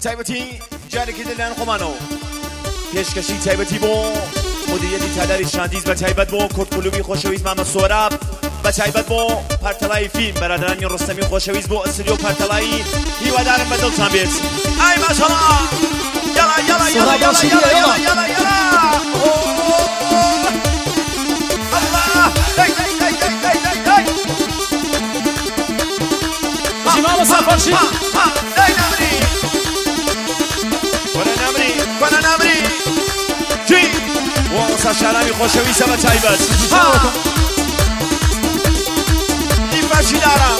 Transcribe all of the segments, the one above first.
تایبەتی جارێکی لەلایەن خۆمانەوە پێشکەشی تایبەتی بۆ مدیریەتی تالاری شاندیز بە تایبەت بۆ کورتکلوبی خۆشەویست مامە سۆراب بە تایبەت بۆ پارتەڵایی فیلم بەرادرانی ڕستەمی خۆشەویست بۆ ئەستودیۆ پارتەڵایی هیوادارم بەدڵتان بێت ئای ماشەڵڵا یاڵا یاڵا یاڵا یاڵا یاڵا یاڵا یاڵا الله دای دای دای دای دای دای دای جمال سفرشی دای نامری وەرە نامری توی وەسا شارامی خۆشەویستە بە تایبەت دیفەشی دارم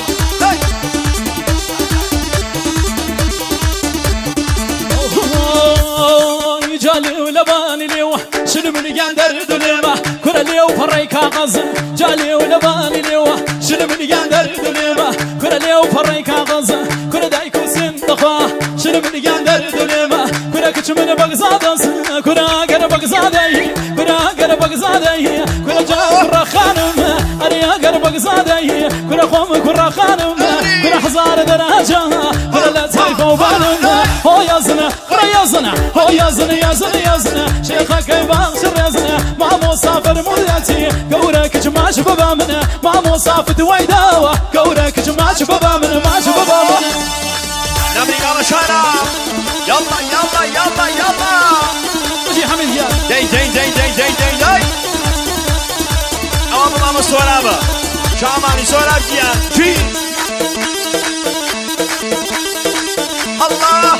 جالي ولباني ليوه شنو من يقدر دليمه كره ليو فري كاغز جالي ولباني ليوه شنو من يقدر دليمه كره ليو فري كاغز كره دايكو سندخه شنو من يقدر دليمه كره كچمن بغزادس كره غر بغزادي كره غر بغزادي كره جار خانم اريا غر بغزادي كره قوم كره خانم كره حزار درجه كره لا تايفو بالم هو يزنا كره يزنا هو يزنا يزنا يزنا شيخك يبغشر يزنا ما مسافر مولاتي قورك جماش بابا منا ما مسافر ويداوه قورك جماش بابا منا ما بابا منا نمري قال شارع يلا يلا يلا يلا وجي حميد يا داي داي داي داي داي داي داي أمام ماما سورابا شاماني سوراب جيان في الله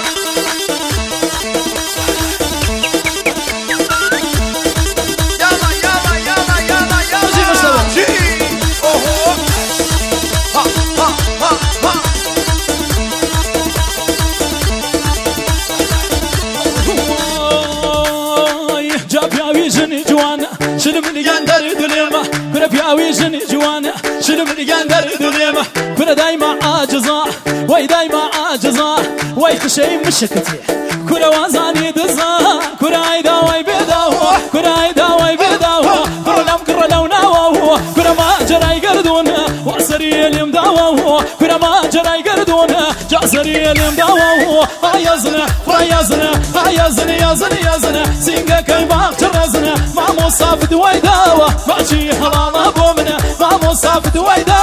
شنو من يقدر دليمه كره بياوي جني جوانا شنو من يقدر دليمه كره دايما عاجزه وي دايما عاجزه وي خشي مشكتي كره وازاني دزا كره عيدا وي بيداو كره عيدا وي بيداو كره لم كره لوناو كره ما جرى يقردون واسري اليوم داو كره ما جرى يقردون جاسري اليوم داو يزنا يزنا يزنا يزنا يزنا سينجا كاي باخترزنا ما مصافد ويداوه ماشي حلال ابو منا ما مصافد ويداوه